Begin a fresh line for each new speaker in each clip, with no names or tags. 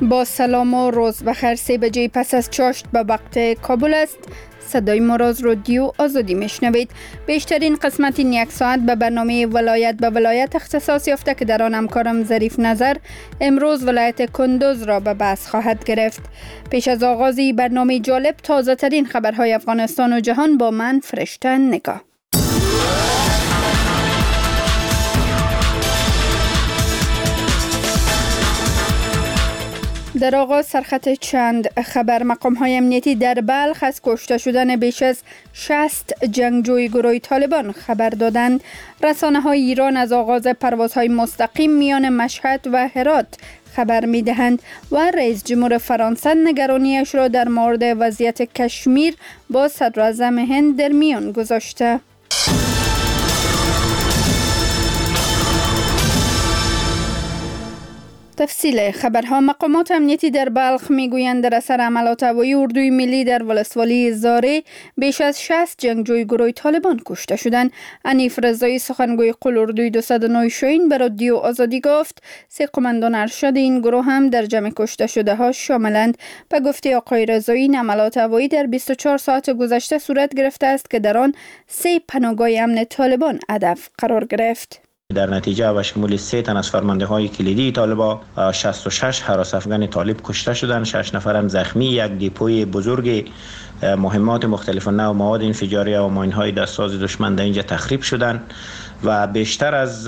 با سلام و روز بخیر. 3 بجه پس از چاشت به وقت کابل است. صدای ما را از رادیو آزادی میشنوید. بیشترین قسمت این یک ساعت به برنامه ولایت به ولایت اختصاص یافته که در آن همکارم ظریف نظر امروز ولایت کندوز را به بحث خواهد گرفت. پیش از آغاز برنامه جالب تازه ترین خبرهای افغانستان و جهان با من فرشته نگاه. در آغاز سرخط چند خبر. مقام‌های امنیتی در بلخ از کشته شدن بیش از 60 جنگجوی گروه طالبان خبر دادند. رسانه‌های ایران از آغاز پروازهای مستقیم میان مشهد و هرات خبر می‌دهند و رئیس جمهور فرانسه نگرانیش را در مورد وضعیت کشمیر با صدراعظم هند در میان گذاشته. تفصیل خبرها. مقامات امنیتی در بلخ میگویند در اثر عملات هوایی اردوی ملی در ولسوالی زاره بیش از 60 جنگجوی گروه طالبان کشته شدند. حنیف رضایی سخنگوی قول اردوی 209 شاهین به رادیو آزادی گفت 3 قماندان ارشد این گروه هم در جمع کشته شده ها شاملند. به گفته آقای رضایی این عملات هوایی در 24 ساعت گذشته صورت گرفته است که در آن 3 پناهگاه امن طالبان هدف قرار گرفت.
در نتیجه و شمول 3 تن از فرمانده های کلیدی طالبان 66 هراس افغان طالب کشته شدند، 6 نفر هم زخمی. یک دیپوی بزرگ مهمات مختلف نوع مواد انفجاری و ماین های دستساز دشمن در اینجا تخریب شدند و بیشتر از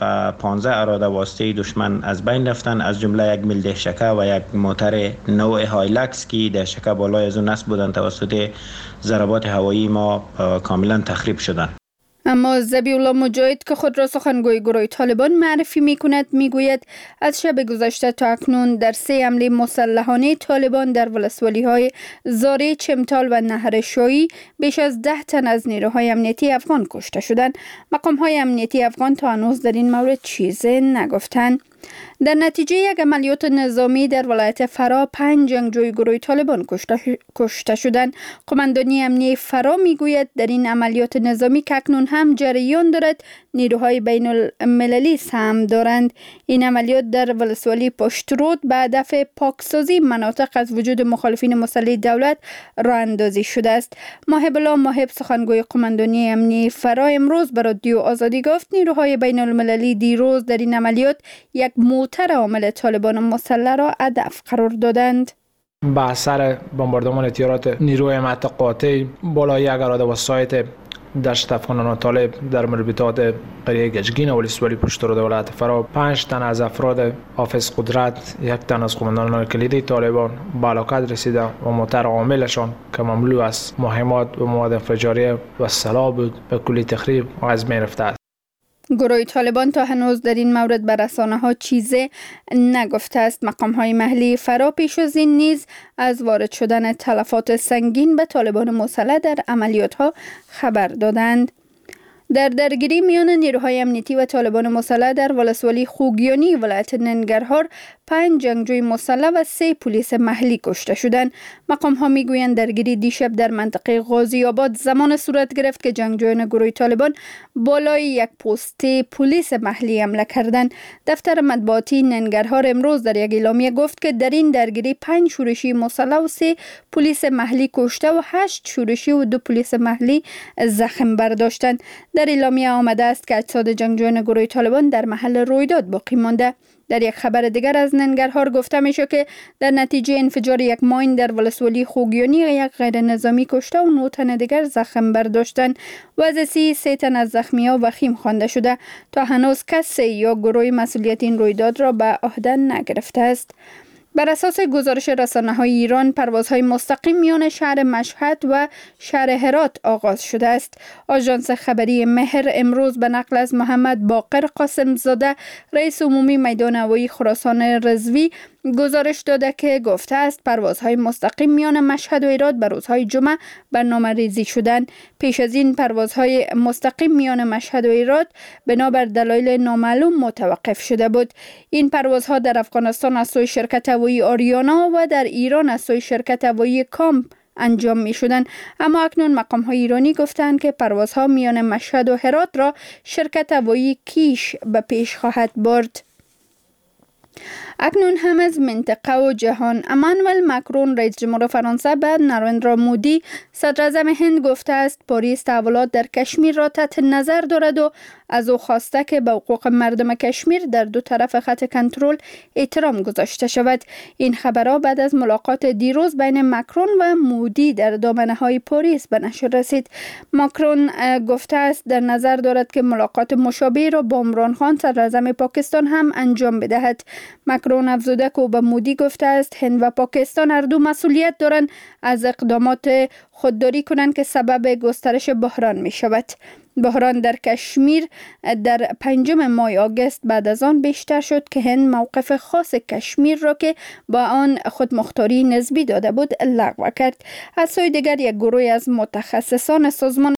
15 اراده واسطه دشمن از بین رفتند، از جمله یک میل دهشکه و یک موتر نوع هایلکس که دهشکه بالای از اون نصب بودند توسط ضربات هوایی ما کاملا تخریب شدند.
اما ذبیح الله مجاهد که خود را سخنگوی گروه طالبان معرفی می کند میگوید از شب گذشته تا اکنون در 3 حمله مسلحانه طالبان در ولسوالی های زاره، چمتال و نهر شایی بیش از 10 تن از نیروهای امنیتی افغان کشته شدند. مقام های امنیتی افغان تا هنوز در این مورد چیزی نگفتند. در نتیجه یک عملیات نظامی در ولایت فرا 5 جنگجوی گروه طالبان کشته شدند. قماندانی امنیتی فرا میگوید در این عملیات نظامی که اکنون هم جریان دارد نیروهای بین المللی سهم دارند. این عملیات در ولسوالی پشترود به هدف پاکسازی مناطق از وجود مخالفین مسلح دولت راه اندازی شده است. ماهب الله ماهب سخنگوی قماندانی امنیتی فرا امروز به رادیو آزادی گفت نیروهای بین المللی دیروز در این عملیات یک موتر عامل طالبان مسلح را هدف قرار دادند.
با اثر بمباردمان تیرات نیروی امنیت قاطع بالای یک اراده و سایت دشت افغانان طالب در مربوطات قریه گجگین ولسوالی پشترود ولایت فرا 5 تن از افراد حافظ قدرت، 1 تن از قماندانان کلیدی طالبان به هلاکت رسیده و موتر عاملشان که مملو از مهمات و مواد انفجاری و سلاح بود به کلی تخریب و از بین رفته است.
گروه طالبان تا هنوز در این مورد به رسانه‌ها چیزی نگفته است. مقام‌های محلی فرا پیش از این نیز از وارد شدن تلفات سنگین به طالبان مسلح در عملیات‌ها خبر دادند. در درگیری میان نیروهای امنیتی و طالبان مسلح در ولسوالی خوگیانی ولایت ننگرهار 5 جنگجوی مسلح و 3 پلیس محلی کشته شدند. مقام‌ها میگویند درگیری دیشب در منطقه غازی آباد زمان صورت گرفت که جنگجویان گروه طالبان بالای یک پست پلیس محلی حمله کردند. دفتر مطبوعاتی ننگرهار امروز در یک اعلامیه گفت که در این درگیری 5 شورشی مسلح و 3 پلیس محلی کشته و 8 شورشی و 2 پلیس محلی زخم برداشتند. در اعلامیه آمده است که اجساد جنگجویان گروه طالبان در محل رویداد باقی مانده. در یک خبر دیگر از ننگرهار گفته میشه که در نتیجه انفجار یک ماین در ولسوالی خوگیانی یک غیر نظامی کشته و 9 تن دیگر زخم برداشتند. وضع 3 تن از زخمی‌ها وخیم خوانده شده. تا هنوز کسی یا گروه مسئولیت این رویداد را به عهده نگرفته است. بر اساس گزارش رسانه‌های ایران پروازهای مستقیم میان شهر مشهد و شهر هرات آغاز شده است. آژانس خبری مهر امروز به نقل از محمد باقر قاسم زاده رئیس عمومی میدان هوایی خراسان رضوی گزارش داده که گفته است پروازهای مستقیم میان مشهد و هرات به روزهای جمعه برنامه‌ریزی شدند. پیش از این پروازهای مستقیم میان مشهد و هرات بنابر دلایل نامعلوم متوقف شده بود. این پروازها در افغانستان از سوی شرکت هوایی آریانا و در ایران از سوی شرکت هوایی کامپ انجام می شدن. اما اکنون مقام های ایرانی گفتند که پروازها میان مشهد و هرات را شرکت هوایی کیش به پیش خواهد برد. اکنون هم از منطقه و جهان. امانوئل ماکرون رئیس جمهور فرانسه به نریندرا مودی صدر اعظم هند گفته است پاریس تحولات در کشمیر را تحت نظر دارد و از او خواسته که به حقوق مردم کشمیر در دو طرف خط کنترل احترام گذاشته شود. این خبرها بعد از ملاقات دیروز بین ماکرون و مودی در دامنه‌های پاریس به نشر رسید. ماکرون گفته است در نظر دارد که ملاقات مشابه را با عمران خان صدر اعظم پاکستان هم انجام بدهد. ماکرون افزوده که به مودی گفته است هند و پاکستان هر دو مسئولیت دارند از اقدامات خودداری کنند که سبب گسترش بحران می شود. بحران در کشمیر در 5 ماه آگوست بعد از آن بیشتر شد که هند موقف خاص کشمیر را که با آن خودمختاری نسبی داده بود لغو کرد. از سوی دیگر یک گروه از متخصصان سازمان